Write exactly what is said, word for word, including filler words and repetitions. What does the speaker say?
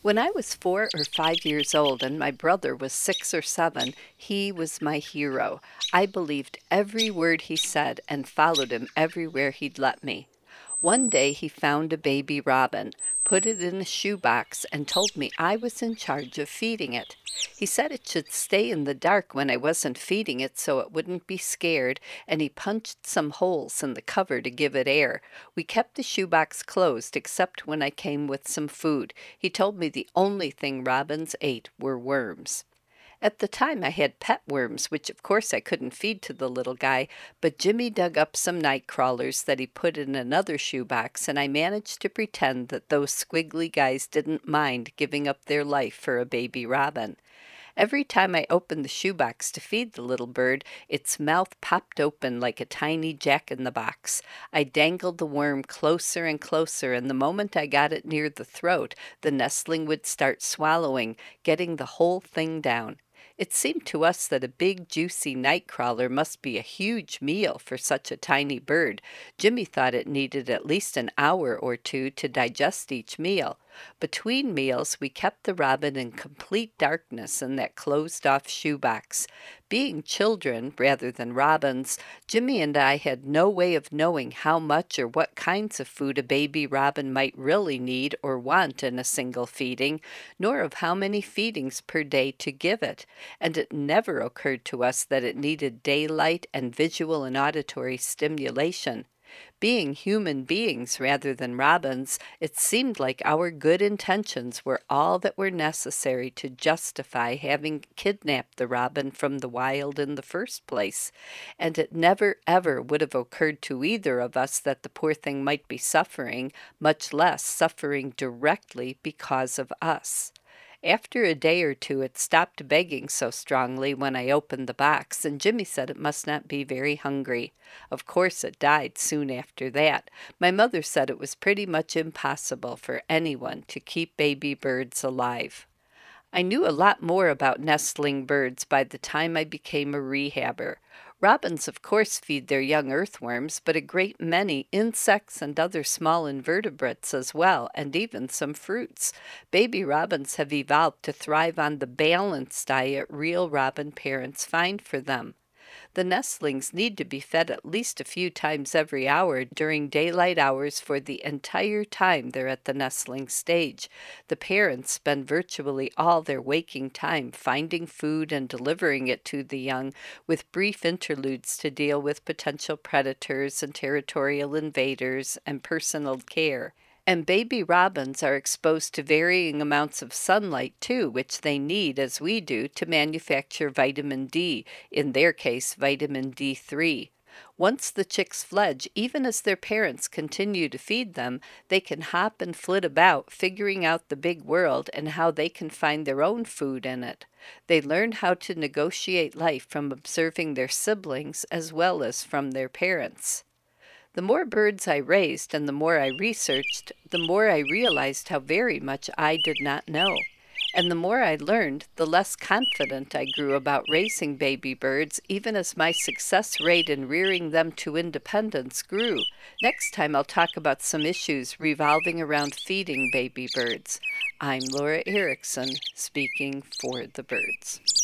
When I was four or five years old and my brother was six or seven, he was my hero. I believed every word he said and followed him everywhere he'd let me. One day he found a baby robin, put it in a shoebox, and told me I was in charge of feeding it. He said it should stay in the dark when I wasn't feeding it so it wouldn't be scared, and he punched some holes in the cover to give it air. We kept the shoebox closed except when I came with some food. He told me the only thing robins ate were worms. At the time I had pet worms, which of course I couldn't feed to the little guy, but Jimmy dug up some night crawlers that he put in another shoebox, and I managed to pretend that those squiggly guys didn't mind giving up their life for a baby robin. Every time I opened the shoebox to feed the little bird, its mouth popped open like a tiny jack-in-the-box. I dangled the worm closer and closer, and the moment I got it near the throat, the nestling would start swallowing, getting the whole thing down. It seemed to us that a big, juicy night crawler must be a huge meal for such a tiny bird. Jimmy thought it needed at least an hour or two to digest each meal. Between meals, we kept the robin in complete darkness in that closed-off shoebox. Being children rather than robins, Jimmy and I had no way of knowing how much or what kinds of food a baby robin might really need or want in a single feeding, nor of how many feedings per day to give it, and it never occurred to us that it needed daylight and visual and auditory stimulation. Being human beings rather than robins, it seemed like our good intentions were all that were necessary to justify having kidnapped the robin from the wild in the first place, and it never ever would have occurred to either of us that the poor thing might be suffering, much less suffering directly because of us. After a day or two it stopped begging so strongly when I opened the box, and Jimmy said it must not be very hungry. Of course it died soon after that. My mother said it was pretty much impossible for anyone to keep baby birds alive. I knew a lot more about nestling birds by the time I became a rehabber. Robins, of course, feed their young earthworms, but a great many insects and other small invertebrates as well, and even some fruits. Baby robins have evolved to thrive on the balanced diet real robin parents find for them. The nestlings need to be fed at least a few times every hour during daylight hours for the entire time they're at the nestling stage. The parents spend virtually all their waking time finding food and delivering it to the young, with brief interludes to deal with potential predators and territorial invaders and personal care. And baby robins are exposed to varying amounts of sunlight too, which they need, as we do, to manufacture vitamin D, in their case vitamin D three. Once the chicks fledge, even as their parents continue to feed them, they can hop and flit about, figuring out the big world and how they can find their own food in it. They learn how to negotiate life from observing their siblings as well as from their parents. The more birds I raised and the more I researched, the more I realized how very much I did not know. And the more I learned, the less confident I grew about raising baby birds, even as my success rate in rearing them to independence grew. Next time I'll talk about some issues revolving around feeding baby birds. I'm Laura Erickson, speaking for the birds.